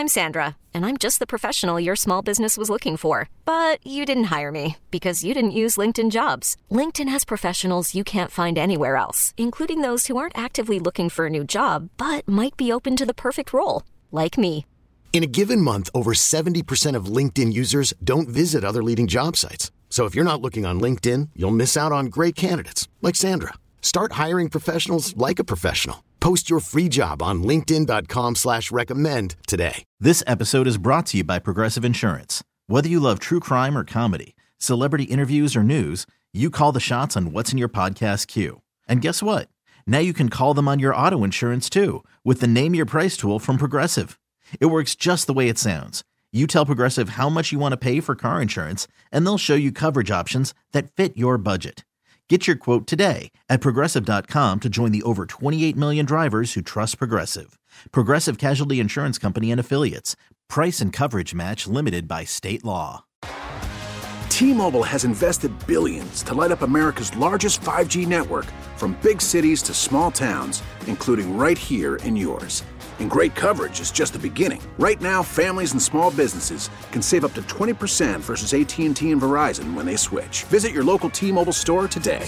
I'm Sandra, and I'm just the professional your small business was looking for. But you didn't hire me because you didn't use LinkedIn Jobs. LinkedIn has professionals you can't find anywhere else, including those who aren't actively looking for a new job, but might be open to the perfect role, like me. In a given month, over 70% of LinkedIn users don't visit other leading job sites. So if you're not looking on LinkedIn, you'll miss out on great candidates like Sandra. Start hiring professionals like a professional. Post your free job on linkedin.com/recommend today. This episode is brought to you by Progressive Insurance. Whether you love true crime or comedy, celebrity interviews or news, you call the shots on what's in your podcast queue. And guess what? Now you can call them on your auto insurance too with the Name Your Price tool from Progressive. It works just the way it sounds. You tell Progressive how much you want to pay for car insurance, and they'll show you coverage options that fit your budget. Get your quote today at Progressive.com to join the over 28 million drivers who trust Progressive. Progressive Casualty Insurance Company and Affiliates. Price and coverage match limited by state law. T-Mobile has invested billions to light up America's largest 5G network, from big cities to small towns, including right here in yours. And great coverage is just the beginning. Right now, families and small businesses can save up to 20% versus AT&T and Verizon when they switch. Visit your local T-Mobile store today.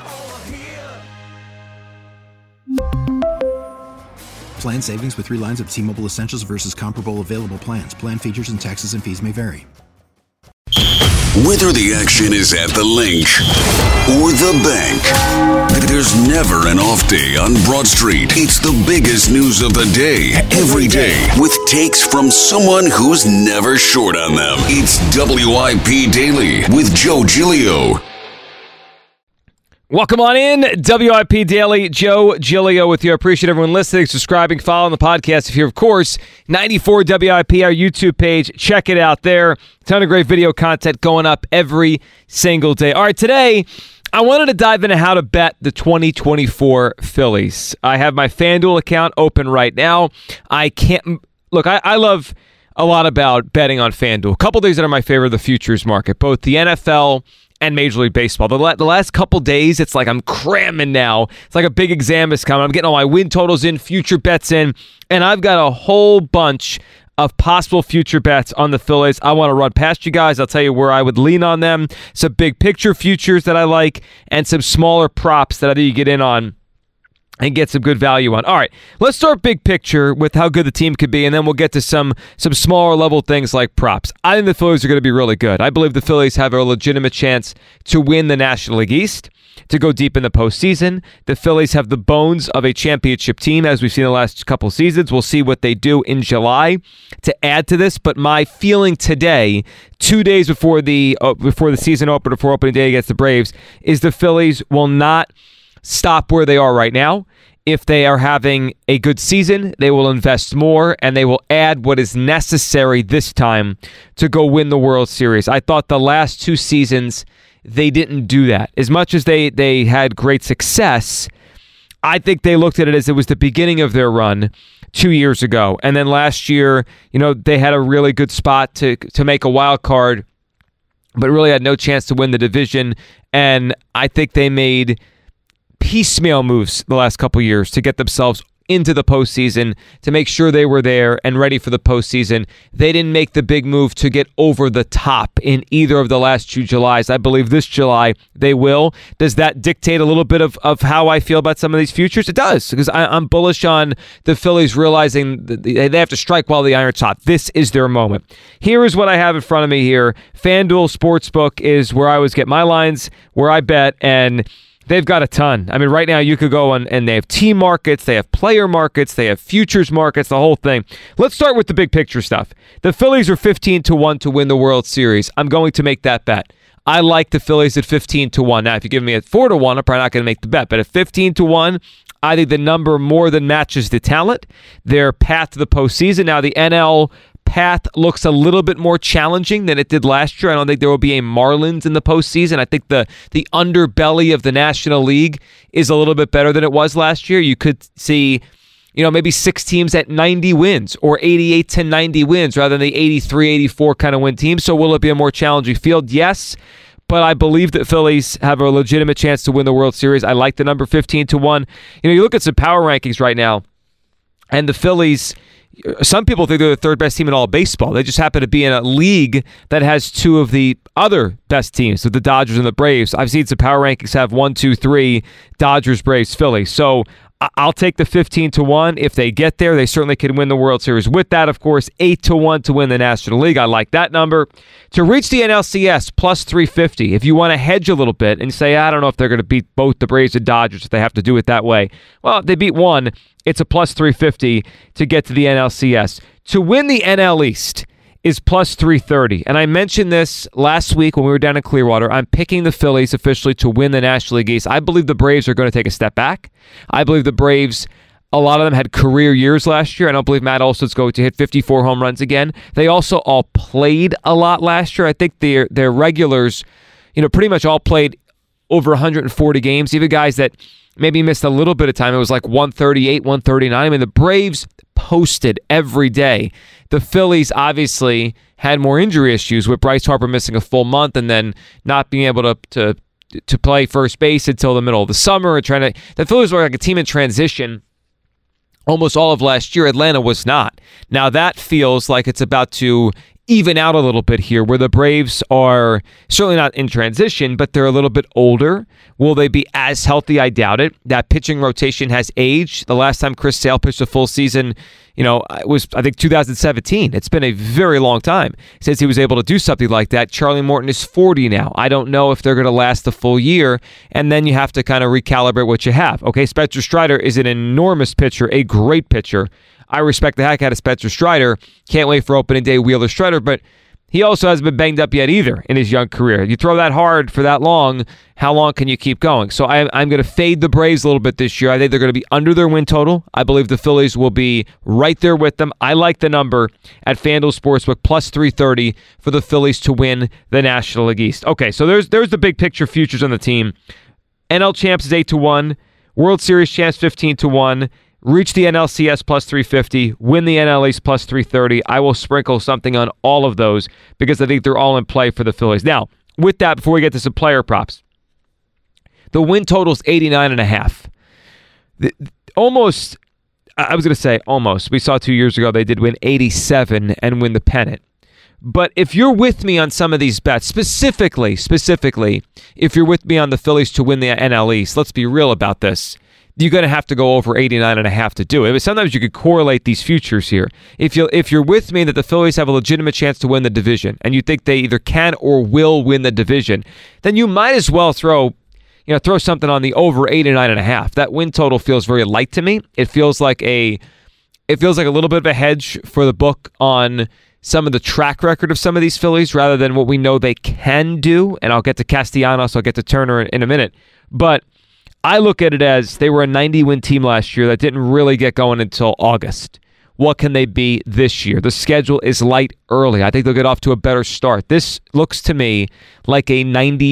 Plan savings with 3 lines of T-Mobile Essentials versus comparable available plans. Plan features and taxes and fees may vary. Whether the action is at the Link or the bank, there's never an off day on Broad Street. It's the biggest news of the day, every day, with takes from someone who's never short on them. It's WIP Daily with Joe Giglio. Welcome on in, WIP Daily, Joe Giglio with you. I appreciate everyone listening, subscribing, following the podcast. If you're, of course, 94 WIP, our YouTube page, check it out there. Ton of great video content going up every single day. All right, today, I wanted to dive into how to bet the 2024 Phillies. I have my FanDuel account open right now. I love a lot about betting on FanDuel. A couple things that are my favorite of the futures market, both the NFL and Major League Baseball. The last couple days, it's like I'm cramming now. It's like a big exam is coming. I'm getting all my win totals in, future bets in, and I've got a whole bunch of possible future bets on the Phillies. I want to run past you guys. I'll tell you where I would lean on them, some big picture futures that I like, and some smaller props that I think you get in on and get some good value on. All right, let's start big picture with how good the team could be, and then we'll get to some smaller level things like props. I think the Phillies are going to be really good. I believe the Phillies have a legitimate chance to win the National League East, to go deep in the postseason. The Phillies have the bones of a championship team, as we've seen the last couple seasons. We'll see what they do in July to add to this, but my feeling today, 2 days before the season opener, before opening day against the Braves, is the Phillies will not stop where they are right now. If they are having a good season, they will invest more and they will add what is necessary this time to go win the World Series. I thought the last 2 seasons they didn't do that. As much as they had great success, I think they looked at it as it was the beginning of their run 2 years ago. And then last year, they had a really good spot to make a wild card, but really had no chance to win the division. And I think they made piecemeal moves the last couple years to get themselves into the postseason, to make sure they were there and ready for the postseason. They didn't make the big move to get over the top in either of the last 2 Julys. I believe this July they will. Does that dictate a little bit of how I feel about some of these futures? It does, because I'm bullish on the Phillies realizing that they have to strike while the iron's hot. This is their moment. Here is what I have in front of me here. FanDuel Sportsbook is where I always get my lines, where I bet, and they've got a ton. I mean, right now you could go and they have team markets, they have player markets, they have futures markets, the whole thing. Let's start with the big picture stuff. The Phillies are 15-1 to win the World Series. I'm going to make that bet. I like the Phillies at 15-1. Now, if you give me at 4-1, I'm probably not going to make the bet. But at 15-1, I think the number more than matches the talent, their path to the postseason. Now, the NL path looks a little bit more challenging than it did last year. I don't think there will be a Marlins in the postseason. I think the underbelly of the National League is a little bit better than it was last year. You could see, maybe 6 teams at 90 wins or 88 to 90 wins rather than the 83, 84 kind of win teams. So will it be a more challenging field? Yes. But I believe that Phillies have a legitimate chance to win the World Series. I like the number 15-1. You look at some power rankings right now, and the Phillies, some people think they're the third best team in all of baseball. They just happen to be in a league that has two of the other best teams, with the Dodgers and the Braves. I've seen some power rankings have 1, 2, 3, Dodgers, Braves, Phillies. So I'll take the 15-1. If they get there, they certainly can win the World Series. With that, of course, 8-1 to win the National League. I like that number. To reach the NLCS, plus 350. If you want to hedge a little bit and say, I don't know if they're going to beat both the Braves and Dodgers if they have to do it that way. Well, if they beat one, it's a plus 350 to get to the NLCS. To win the NL East is plus 330. And I mentioned this last week when we were down in Clearwater. I'm picking the Phillies officially to win the National League East. I believe the Braves are going to take a step back. I believe the Braves, a lot of them had career years last year. I don't believe Matt Olson's going to hit 54 home runs again. They also all played a lot last year. I think their regulars, pretty much all played over 140 games. Even guys that maybe missed a little bit of time. It was like 138, 139. I mean, the Braves posted every day. The Phillies obviously had more injury issues, with Bryce Harper missing a full month and then not being able to play first base until the middle of the summer. And the Phillies were like a team in transition almost all of last year. Atlanta was not. Now that feels like it's about to even out a little bit here, where the Braves are certainly not in transition, but they're a little bit older. Will they be as healthy? I doubt it. That pitching rotation has aged. The last time Chris Sale pitched a full season, it was, I think, 2017. It's been a very long time since he was able to do something like that. Charlie Morton is 40 now. I don't know if they're going to last the full year, and then you have to kind of recalibrate what you have. Okay, Spencer Strider is an enormous pitcher, a great pitcher. I respect the heck out of Spencer Strider. Can't wait for opening day Wheeler Strider, but he also hasn't been banged up yet either in his young career. You throw that hard for that long, how long can you keep going? So I'm going to fade the Braves a little bit this year. I think they're going to be under their win total. I believe the Phillies will be right there with them. I like the number at FanDuel Sportsbook, plus 330 for the Phillies to win the National League East. Okay, so there's the big picture futures on the team. NL champs is 8-1. World Series champs 15-1. Reach the NLCS plus 350, win the NL East plus 330. I will sprinkle something on all of those because I think they're all in play for the Phillies. Now, with that, before we get to some player props, the win total is 89.5. Almost, I was going to say almost. We saw 2 years ago they did win 87 and win the pennant. But if you're with me on some of these bets, specifically, if you're with me on the Phillies to win the NL East, let's be real about this. You're going to have to go over 89.5 to do it. But sometimes you could correlate these futures here. If you're with me that the Phillies have a legitimate chance to win the division, and you think they either can or will win the division, then you might as well throw something on the over 89.5. That win total feels very light to me. It feels like a little bit of a hedge for the book on some of the track record of some of these Phillies rather than what we know they can do. And I'll get to Castellanos, I'll get to Turner in a minute. But I look at it as they were a 90-win team last year that didn't really get going until August. What can they be this year? The schedule is light early. I think they'll get off to a better start. This looks to me like a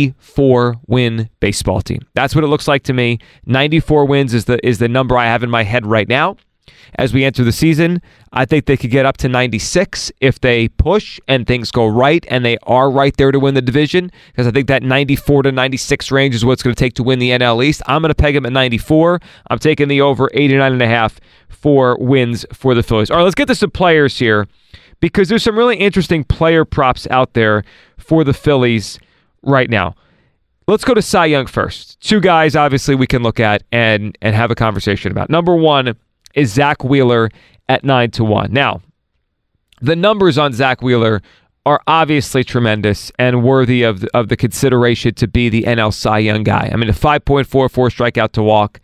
94-win baseball team. That's what it looks like to me. 94 wins is the number I have in my head right now. As we enter the season, I think they could get up to 96 if they push and things go right, and they are right there to win the division, because I think that 94 to 96 range is what it's going to take to win the NL East. I'm going to peg them at 94. I'm taking the over 89.5 for wins for the Phillies. All right, let's get to some players here, because there's some really interesting player props out there for the Phillies right now. Let's go to Cy Young first. Two guys, obviously, we can look at and have a conversation about. Number one is Zach Wheeler at 9-1. Now, the numbers on Zach Wheeler are obviously tremendous and worthy of the consideration to be the NL Cy Young guy. I mean, a 5.44 strikeout to walk,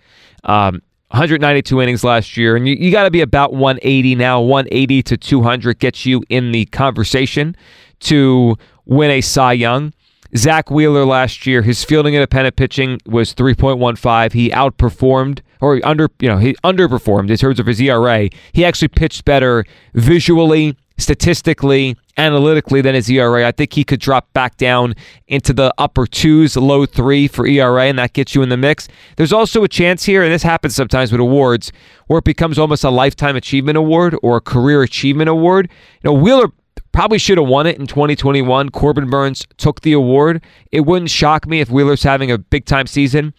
192 innings last year, and you got to be about 180 now. 180 to 200 gets you in the conversation to win a Cy Young. Zach Wheeler last year, his fielding independent pitching was 3.15. He outperformed, or he underperformed in terms of his ERA. He actually pitched better visually, statistically, analytically than his ERA. I think he could drop back down into the upper 2s, low 3 for ERA, and that gets you in the mix. There's also a chance here, and this happens sometimes with awards, where it becomes almost a lifetime achievement award or a career achievement award. Wheeler probably should have won it in 2021. Corbin Burns took the award. It wouldn't shock me if Wheeler's having a big-time season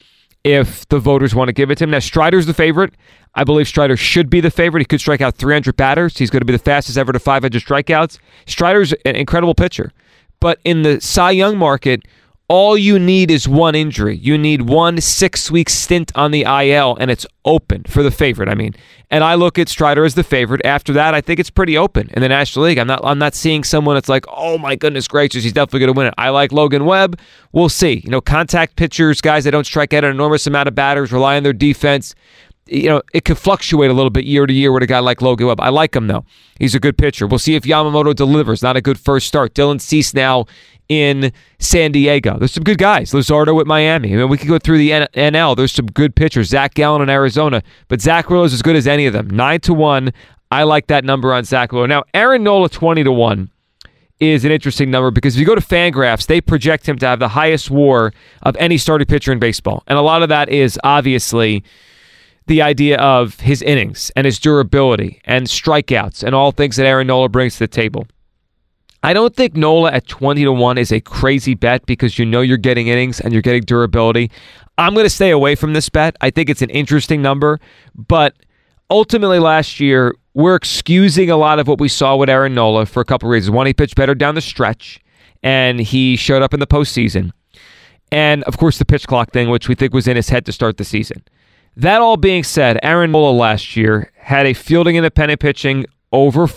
if the voters want to give it to him. Now, Strider's the favorite. I believe Strider should be the favorite. He could strike out 300 batters. He's going to be the fastest ever to 500 strikeouts. Strider's an incredible pitcher. But in the Cy Young market, all you need is one injury. You need 1 6-week stint on the IL, and it's open for the favorite. And I look at Strider as the favorite. After that, I think it's pretty open in the National League. I'm not seeing someone that's like, oh my goodness gracious, he's definitely going to win it. I like Logan Webb. We'll see. Contact pitchers, guys that don't strike out an enormous amount of batters, rely on their defense. It could fluctuate a little bit year to year with a guy like Logan Webb. I like him, though. He's a good pitcher. We'll see if Yamamoto delivers. Not a good first start. Dylan Cease now in San Diego. There's some good guys. Luzardo at Miami. We could go through the NL. There's some good pitchers. Zach Gallen in Arizona. But Zach Wheeler is as good as any of them. 9-1. I like that number on Zach Wheeler. Now, Aaron Nola 20-1 is an interesting number because if you go to Fangraphs, they project him to have the highest WAR of any starting pitcher in baseball. And a lot of that is obviously the idea of his innings and his durability and strikeouts and all things that Aaron Nola brings to the table. I don't think Nola at 20-1 is a crazy bet because you're getting innings and you're getting durability. I'm going to stay away from this bet. I think it's an interesting number, but ultimately last year, we're excusing a lot of what we saw with Aaron Nola for a couple of reasons. One, he pitched better down the stretch, and he showed up in the postseason. And, of course, the pitch clock thing, which we think was in his head to start the season. That all being said, Aaron Nola last year had a fielding independent pitching over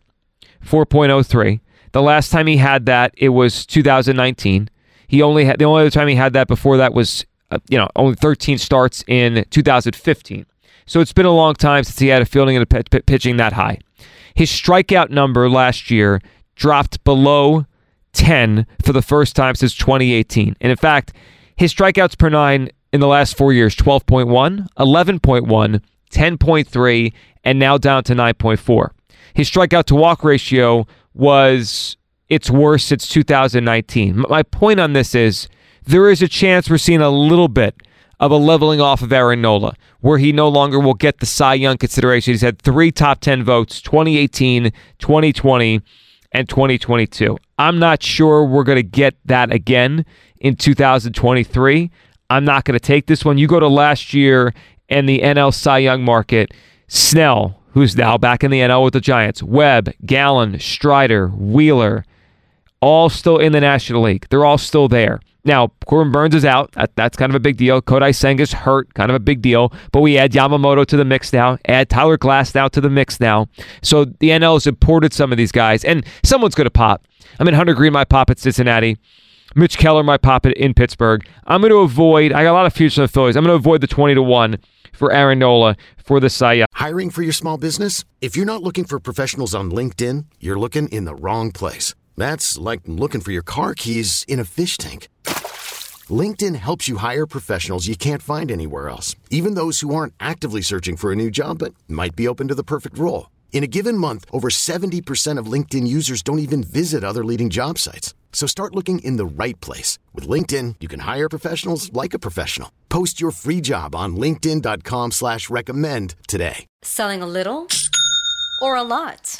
4.03. The last time he had that, it was 2019. The only other time he had that before that was, only 13 starts in 2015. So it's been a long time since he had a fielding and pitching that high. His strikeout number last year dropped below 10 for the first time since 2018. And in fact, his strikeouts per 9 in the last 4 years, 12.1, 11.1, 10.3, and now down to 9.4. His strikeout to walk ratio was its worst since 2019. My point on this is there is a chance we're seeing a little bit of a leveling off of Aaron Nola, where he no longer will get the Cy Young consideration. He's had 3 top 10 votes, 2018, 2020, and 2022. I'm not sure we're going to get that again in 2023. I'm not going to take this one. You go to last year and the NL Cy Young market, Snell, who's now back in the NL with the Giants, Webb, Gallen, Strider, Wheeler, all still in the National League. They're all still there. Now, Corbin Burns is out. That's kind of a big deal. Kodai Senga's hurt. Kind of a big deal. But we add Yamamoto to the mix now. Add Tyler Glasnow to the mix now. So the NL has imported some of these guys. And someone's going to pop. Hunter Green might pop at Cincinnati. Mitch Keller might pop it in Pittsburgh. I'm going to avoid, I got a lot of futures on the Phillies. I'm going to avoid the 20-1 for Aaron Nola for the Cy Young. Hiring for your small business? If you're not looking for professionals on LinkedIn, you're looking in the wrong place. That's like looking for your car keys in a fish tank. LinkedIn helps you hire professionals you can't find anywhere else, even those who aren't actively searching for a new job but might be open to the perfect role. In a given month, over 70% of LinkedIn users don't even visit other leading job sites. So start looking in the right place. With LinkedIn, you can hire professionals like a professional. Post your free job on linkedin.com/recommend today. Selling a little or a lot?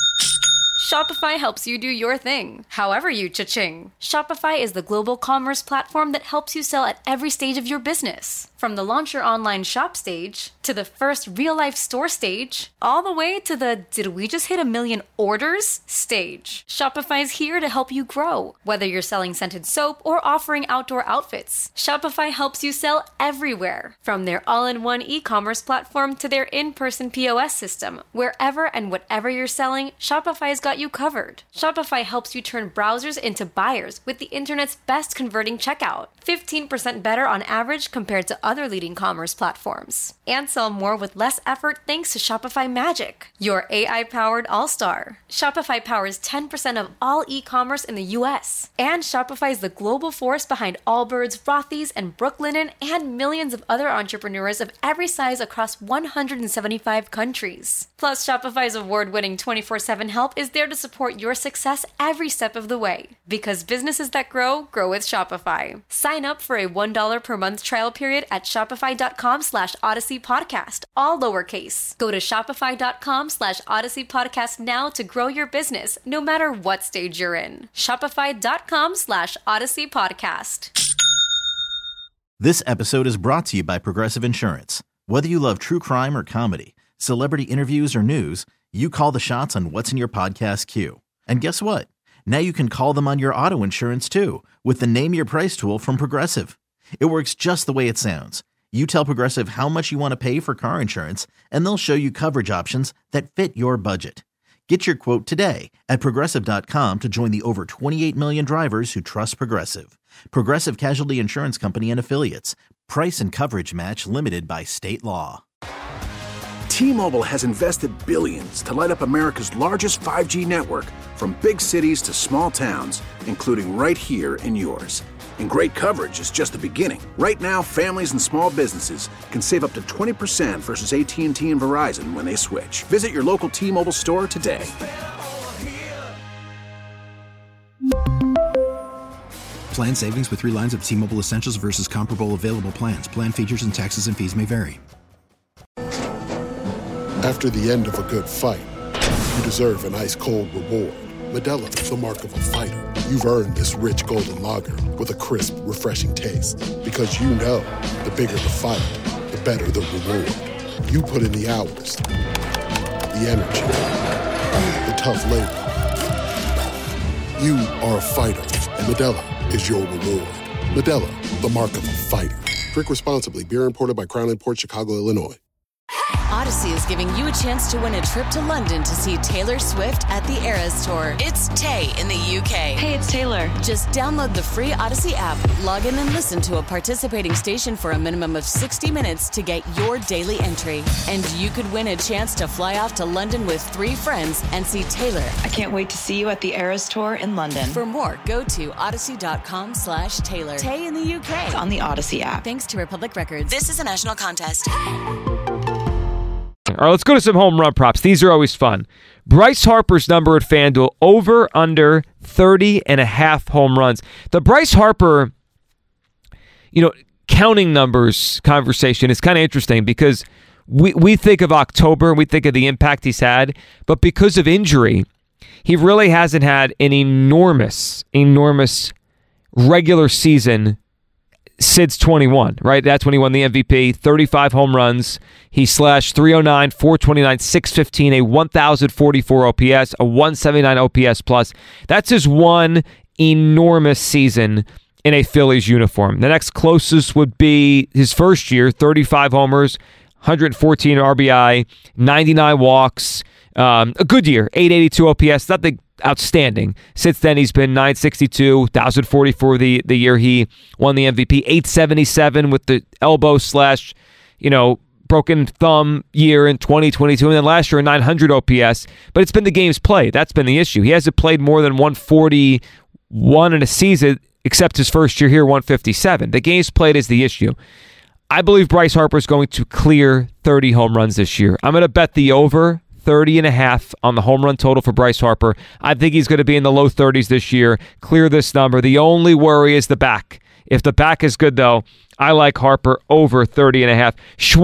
Shopify helps you do your thing, however you cha-ching. Shopify is the global commerce platform that helps you sell at every stage of your business. From the launch your online shop stage, to the first real-life store stage, all the way to the did we just hit 1 million orders stage. Shopify's here to help you grow. Whether you're selling scented soap or offering outdoor outfits, Shopify helps you sell everywhere. From their all-in-one e-commerce platform to their in-person POS system, wherever and whatever you're selling, Shopify's got you covered. Shopify helps you turn browsers into buyers with the internet's best converting checkout. 15% better on average compared to other leading commerce platforms. And sell more with less effort thanks to Shopify Magic, your AI-powered all-star. Shopify powers 10% of all e-commerce in the U.S. And Shopify is the global force behind Allbirds, Rothy's, and Brooklinen, and millions of other entrepreneurs of every size across 175 countries. Plus, Shopify's award-winning 24/7 help is there to support your success every step of the way. Because businesses that grow, grow with Shopify. Sign up for a $1 per month trial period at shopify.com/Odyssey Podcast, all lowercase. Go to shopify.com/Odyssey Podcast now to grow your business, no matter what stage you're in. Shopify.com/Odyssey Podcast. This episode is brought to you by Progressive Insurance. Whether you love true crime or comedy, celebrity interviews or news, you call the shots on what's in your podcast queue. And guess what? Now you can call them on your auto insurance too with the Name Your Price tool from Progressive. It works just the way it sounds. You tell Progressive how much you want to pay for car insurance, and they'll show you coverage options that fit your budget. Get your quote today at Progressive.com to join the over 28 million drivers who trust Progressive. Progressive Casualty Insurance Company and Affiliates. Price and coverage match limited by state law. T-Mobile has invested billions to light up America's largest 5G network, from big cities to small towns, including right here in yours. And great coverage is just the beginning. Right now, families and small businesses can save up to 20% versus AT&T and Verizon when they switch. Visit your local T-Mobile store today. Plan savings with 3 lines of T-Mobile Essentials versus comparable available plans. Plan features and taxes and fees may vary. After the end of a good fight, you deserve an ice-cold reward. Modelo is the mark of a fighter. You've earned this rich golden lager with a crisp, refreshing taste. Because you know, the bigger the fight, the better the reward. You put in the hours, the energy, the tough labor. You are a fighter, and Modelo is your reward. Modelo, the mark of a fighter. Drink responsibly. Beer imported by Crown Imports, Chicago, Illinois. Odyssey is giving you a chance to win a trip to London to see Taylor Swift at the Eras Tour. It's Tay in the UK. Hey, it's Taylor. Just download the free Odyssey app, log in and listen to a participating station for a minimum of 60 minutes to get your daily entry. And you could win a chance to fly off to London with 3 friends and see Taylor. I can't wait to see you at the Eras Tour in London. For more, go to odyssey.com/Taylor. Tay in the UK. It's on the Odyssey app. Thanks to Republic Records. This is a national contest. All right, let's go to some home run props. These are always fun. Bryce Harper's number at FanDuel, over under 30.5 home runs. The Bryce Harper, counting numbers conversation is kind of interesting because we think of October and we think of the impact he's had, but because of injury, he really hasn't had an enormous regular season since 21, right? That's when he won the MVP, 35 home runs. He slashed 309, 429, 615, a 1,044 OPS, a 179 OPS plus. That's his one enormous season in a Phillies uniform. The next closest would be his first year, 35 homers, 114 RBI, 99 walks. A good year, 882 OPS, nothing outstanding. Since then, he's been 962, 1,044 the year he won the MVP, 877 with the elbow / broken thumb year in 2022, and then last year a 900 OPS. But it's been the games played. That's been the issue. He hasn't played more than 141 in a season, except his first year here, 157. The games played is the issue. I believe Bryce Harper is going to clear 30 home runs this year. I'm going to bet the over 30.5 on the home run total for Bryce Harper. I think he's going to be in the low 30s this year, clear this number. The only worry is the back. If the back is good, though, I like Harper over 30.5.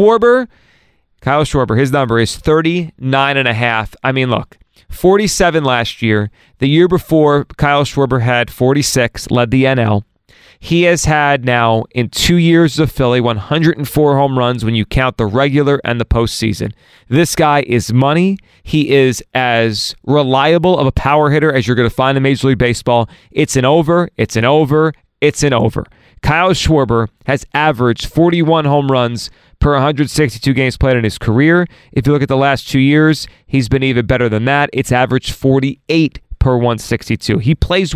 Kyle Schwarber, his number is 39.5. I mean, look, 47 last year. The year before, Kyle Schwarber had 46, led the NL. He has had now, in 2 years of Philly, 104 home runs when you count the regular and the postseason. This guy is money. He is as reliable of a power hitter as you're going to find in Major League Baseball. It's an over. It's an over. It's an over. Kyle Schwarber has averaged 41 home runs per 162 games played in his career. If you look at the last 2 years, he's been even better than that. It's averaged 48 per 162. He plays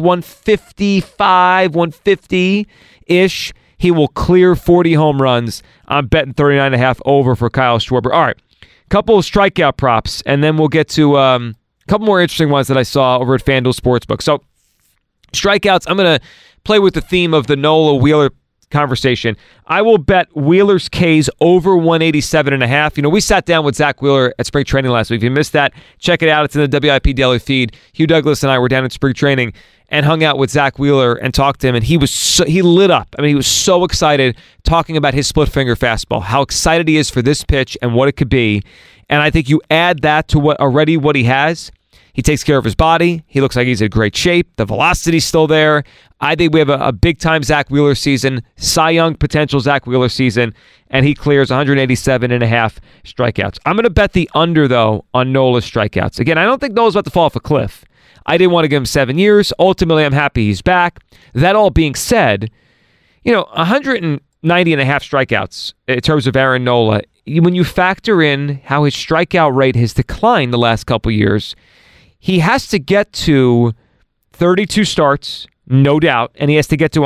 155, 150-ish. He will clear 40 home runs. I'm betting 39.5 over for Kyle Schwarber. All right, couple of strikeout props, and then we'll get to a couple more interesting ones that I saw over at FanDuel Sportsbook. So strikeouts, I'm going to play with the theme of the Nola Wheeler conversation. I will bet Wheeler's K's over 187.5. We sat down with Zach Wheeler at spring training last week. If you missed that, check it out. It's in the WIP Daily feed. Hugh Douglas and I were down at spring training and hung out with Zach Wheeler and talked to him, and he lit up. I mean, he was so excited talking about his split finger fastball, how excited he is for this pitch and what it could be. And I think you add that to what he has. He takes care of his body. He looks like he's in great shape. The velocity's still there. I think we have a big-time Zach Wheeler season, Cy Young potential Zach Wheeler season, and he clears 187.5 strikeouts. I'm going to bet the under, though, on Nola's strikeouts. Again, I don't think Nola's about to fall off a cliff. I didn't want to give him 7 years. Ultimately, I'm happy he's back. That all being said, 190.5 strikeouts in terms of Aaron Nola, when you factor in how his strikeout rate has declined the last couple years, he has to get to 32 starts, no doubt, and he has to get to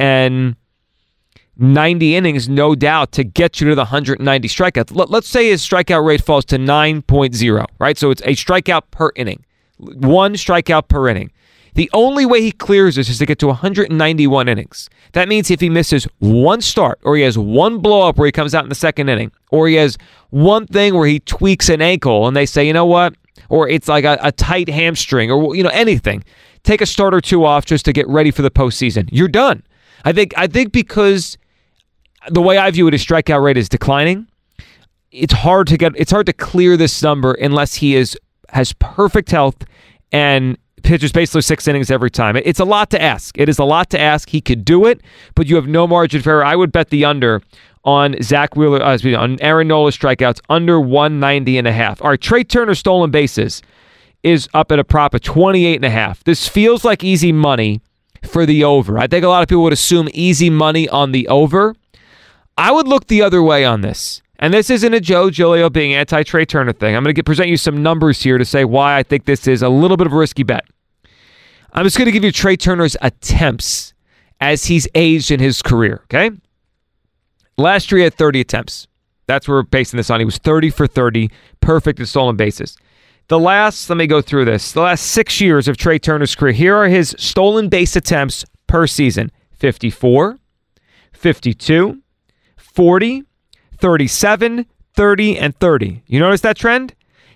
190 innings, no doubt, to get you to the 190 strikeouts. Let's say his strikeout rate falls to 9.0, right? So it's a strikeout per inning. 1 strikeout per inning. The only way he clears this is to get to 191 innings. That means if he misses one start, or he has one blow-up where he comes out in the second inning, or he has one thing where he tweaks an ankle and they say, you know what, or it's like a tight hamstring, or anything, take a start or two off just to get ready for the postseason. You're done. I think because the way I view it, his strikeout rate is declining. It's hard to clear this number unless he has perfect health and pitches basically 6 innings every time. It's a lot to ask. It is a lot to ask. He could do it, but you have no margin for error. I would bet the under on Zach Wheeler, on Aaron Nola's strikeouts, under 190.5. All right, Trey Turner stolen bases is up at a prop of 28.5. This feels like easy money for the over. I think a lot of people would assume easy money on the over. I would look the other way on this. And this isn't a Joe Giglio being anti-Trey Turner thing. I'm going to present you some numbers here to say why I think this is a little bit of a risky bet. I'm just going to give you Trey Turner's attempts as he's aged in his career, okay? Last year he had 30 attempts. That's what we're basing this on. He was 30 for 30, perfect in stolen bases. Let me go through this. The last 6 years of Trey Turner's career, here are his stolen base attempts per season. 54, 52, 40, 37, 30, and 30. You notice that trend?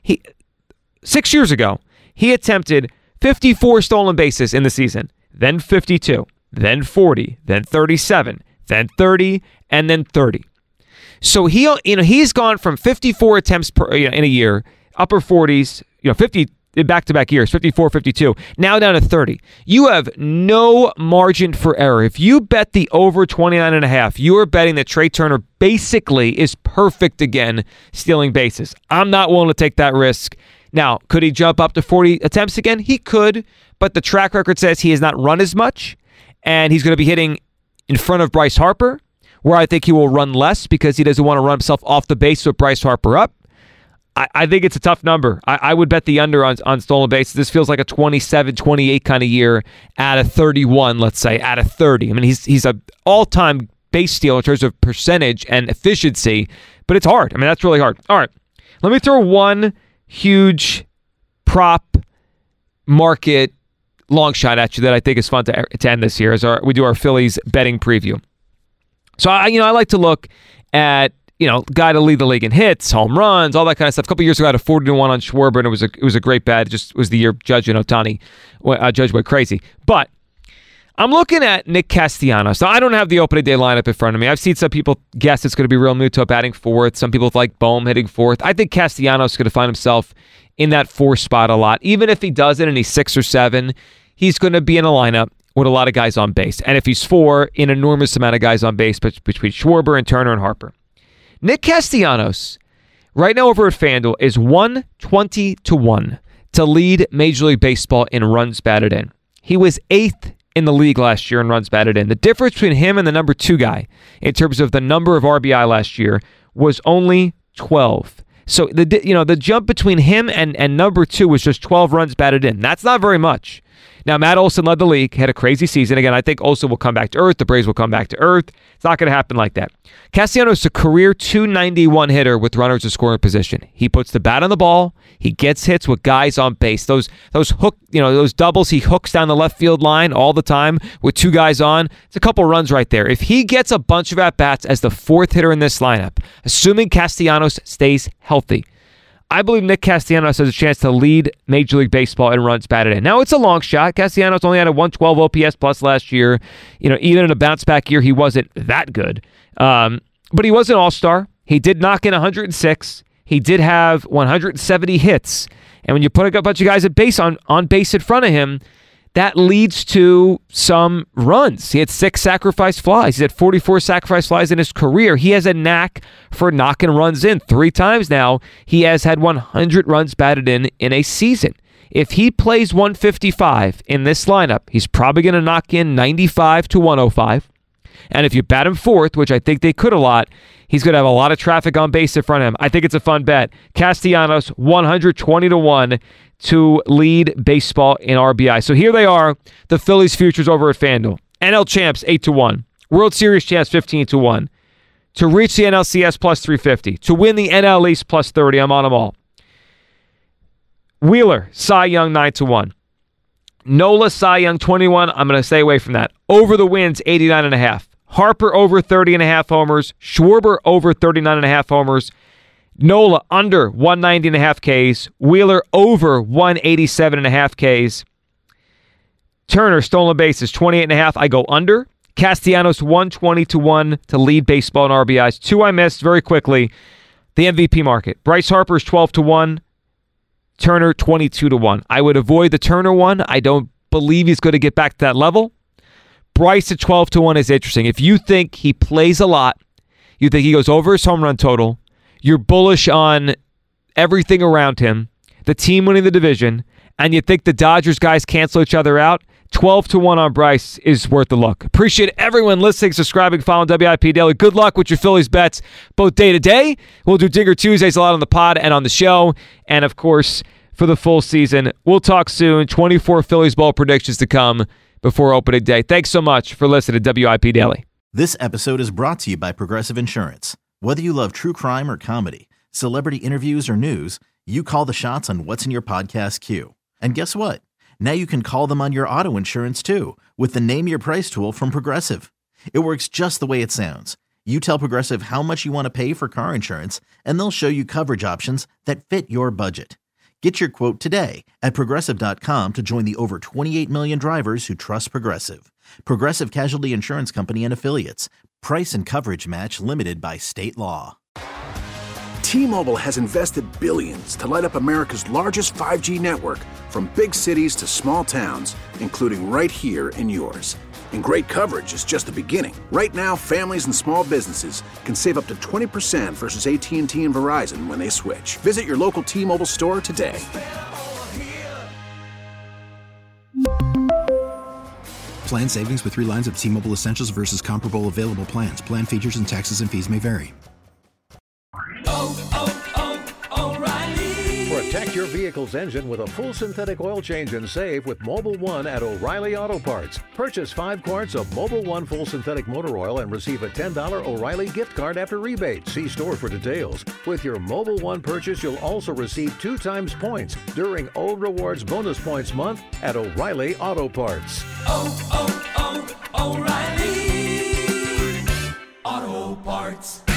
6 years ago, he attempted 54 stolen bases in the season, then 52, then 40, then 37, then 30, and then 30. So he's gone from 54 attempts in a year, upper 40s, 50 back-to-back years, 54, 52, now down to 30. You have no margin for error. If you bet the over 29.5, you are betting that Trey Turner basically is perfect again stealing bases. I'm not willing to take that risk. Now, could he jump up to 40 attempts again? He could, but the track record says he has not run as much, and he's going to be hitting in front of Bryce Harper, where I think he will run less because he doesn't want to run himself off the base with Bryce Harper up. I think it's a tough number. I would bet the under on stolen bases. This feels like a 27, 28 kind of year out of 31, let's say, out of 30. I mean, he's an all-time base steal in terms of percentage and efficiency, but it's hard. I mean, that's really hard. All right, let me throw one huge prop market long shot at you that I think is fun to end this year as we do our Phillies betting preview. So, I like to look at guy to lead the league in hits, home runs, all that kind of stuff. A couple years ago, I had a 40-1 on Schwarber, and it was a great bet. It just was the year Judge and Ohtani, Judge went crazy. But I'm looking at Nick Castellanos. Now, I don't have the opening day lineup in front of me. I've seen some people guess it's going to be Real Muto batting fourth. Some people like Bohm hitting fourth. I think Castellanos is going to find himself in that fourth spot a lot. Even if he doesn't and he's 6 or 7, he's going to be in a lineup with a lot of guys on base. And if he's 4, an enormous amount of guys on base between Schwarber and Turner and Harper. Nick Castellanos, right now over at FanDuel, is 120-1 to lead Major League Baseball in runs batted in. He was 8th in the league last year in runs batted in. The difference between him and the number 2 guy in terms of the number of RBI last year was only 12. So the jump between him and number 2 was just 12 runs batted in. That's not very much. Now, Matt Olson led the league, had a crazy season. Again, I think Olson will come back to earth. The Braves will come back to earth. It's not going to happen like that. Castellanos is a career 291 hitter with runners in scoring position. He puts the bat on the ball. He gets hits with guys on base. Those doubles he hooks down the left field line all the time with 2 guys on. It's a couple runs right there. If he gets a bunch of at-bats as the 4th hitter in this lineup, assuming Castellanos stays healthy, I believe Nick Castellanos has a chance to lead Major League Baseball in runs batted in. Now, it's a long shot. Castellanos only had a 112 OPS plus last year. Even in a bounce-back year, he wasn't that good. But he was an all-star. He did knock in 106. He did have 170 hits. And when you put a bunch of guys at base on base in front of him, that leads to some runs. He had 6 sacrifice flies. He's had 44 sacrifice flies in his career. He has a knack for knocking runs in. 3 times now, he has had 100 runs batted in a season. If he plays 155 in this lineup, he's probably going to knock in 95 to 105. And if you bat him 4th, which I think they could a lot, he's going to have a lot of traffic on base in front of him. I think it's a fun bet. Castellanos, 120 to 1 to lead baseball in RBI. So here they are, the Phillies futures over at FanDuel. NL champs, 8 to 1. World Series champs, 15 to 1. To reach the NLCS, plus 350. To win the NL East, plus 30. I'm on them all. Wheeler, Cy Young, 9 to 1. Nola, Cy Young, 21. I'm going to stay away from that. Over the wins, 89.5. Harper over 30.5 homers. Schwarber over 39.5 homers. Nola under 190.5 Ks. Wheeler over 187.5 Ks. Turner, stolen bases, 28.5. I go under. Castellanos, 120 to 1 to lead baseball in RBIs. 2 I missed very quickly. The MVP market. Bryce Harper is 12 to 1. Turner, 22 to 1. I would avoid the Turner one. I don't believe he's going to get back to that level. Bryce at 12 to 1 is interesting. If you think he plays a lot, you think he goes over his home run total, you're bullish on everything around him, the team winning the division, and you think the Dodgers guys cancel each other out, 12 to 1 on Bryce is worth a look. Appreciate everyone listening, subscribing, following WIP Daily. Good luck with your Phillies bets, both day to day. We'll do Dinger Tuesdays a lot on the pod and on the show. And, of course, for the full season, we'll talk soon. 24 Phillies ball predictions to come before opening day. Thanks so much for listening to WIP Daily. This episode is brought to you by Progressive Insurance. Whether you love true crime or comedy, celebrity interviews or news, you call the shots on what's in your podcast queue. And guess what? Now you can call them on your auto insurance too with the Name Your Price tool from Progressive. It works just the way it sounds. You tell Progressive how much you want to pay for car insurance, and they'll show you coverage options that fit your budget. Get your quote today at Progressive.com to join the over 28 million drivers who trust Progressive. Progressive Casualty Insurance Company and Affiliates. Price and coverage match limited by state law. T-Mobile has invested billions to light up America's largest 5G network, from big cities to small towns, including right here in yours. And great coverage is just the beginning. Right now, families and small businesses can save up to 20% versus AT&T and Verizon when they switch. Visit your local T-Mobile store today. Plan savings with 3 lines of T-Mobile Essentials versus comparable available plans. Plan features and taxes and fees may vary. Protect your vehicle's engine with a full synthetic oil change and save with Mobil 1 at O'Reilly Auto Parts. Purchase 5 quarts of Mobil 1 full synthetic motor oil and receive a $10 O'Reilly gift card after rebate. See store for details. With your Mobil 1 purchase, you'll also receive 2 times points during O Rewards Bonus Points Month at O'Reilly Auto Parts. O'Reilly Auto Parts.